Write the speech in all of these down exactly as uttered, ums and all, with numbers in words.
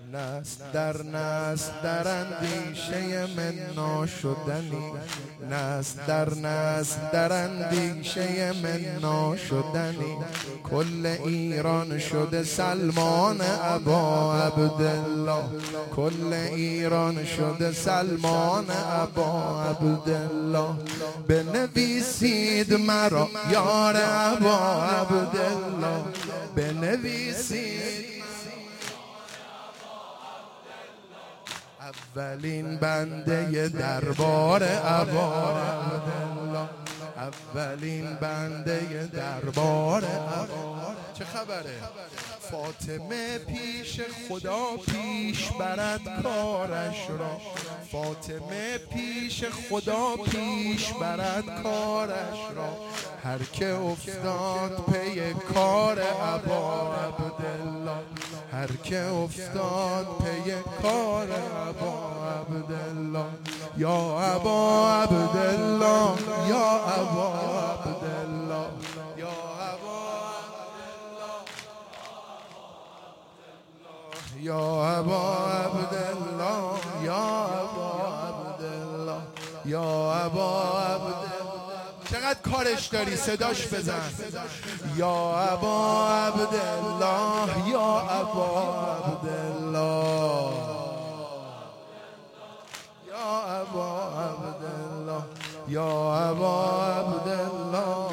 نسل در نسل در اندیشه من ناشدنی، نسل در نسل در اندیشه من ناشدنی. کل ایران شده سلمان ابا عبدالله، کل ایران شده سلمان ابا عبدالله. بنویسید مرا یار ابا عبدالله، بنویسید اولین بنده دربار ابا عبدالله، اولین بنده دربار ابا. چه خبره؟ فاطمه پیش خدا پیش برد کارش را، فاطمه پیش خدا پیش برد کارش را. هر که افتاد پی کار ابا عبدالله، هر که افتاد پی کار ابا عبدالله. یا ابا عبدالله، یا ابا عبدالله، یا ابا یا ابا عبدالله، یا ابا عبدالله، یا ابا عبدالله. چقدر کارش داری؟ صداش بزن. یا ابا عبدالله، یا ابا عبدالله، یا ابا عبدالله، یا ابا عبدالله،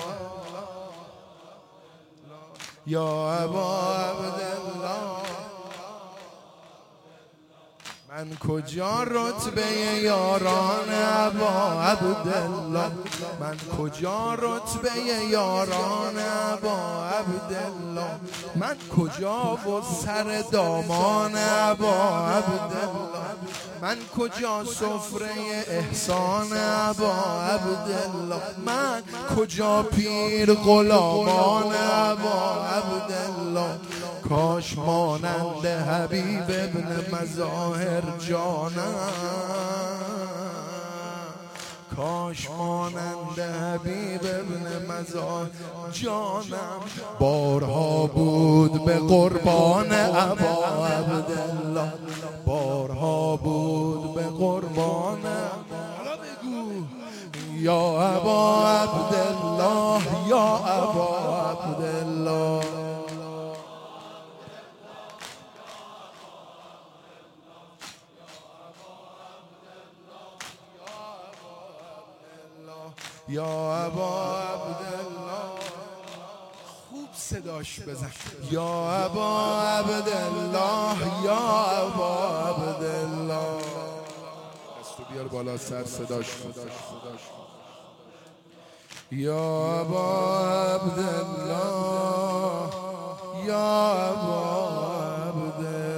یا ابا عبدالله. من کجا رتبه یاران ابا عبدالله، من کجا رتبه یاران ابا عبدالله، من کجا و سر دامان ابا عبدالله، من کجا سفره احسان ابا عبدالله، من کجا پیر غلامان ابا عبدالله. کاش مانند حبیب ابن مظاهر جانم، کاش مانند حبیب ابن مظاهر جانم. بارها بود به قربان ابا عبدالله، بارها بود به قربان. حالا بگو یا ابا عبدالله، یا ابا عبدالله. یا ابا عبدالله. خوب صداش بزن. یا ابا عبدالله، یا ابا عبدالله. دستو بیار بالا سر صداش کن. یا ابا عبدالله، یا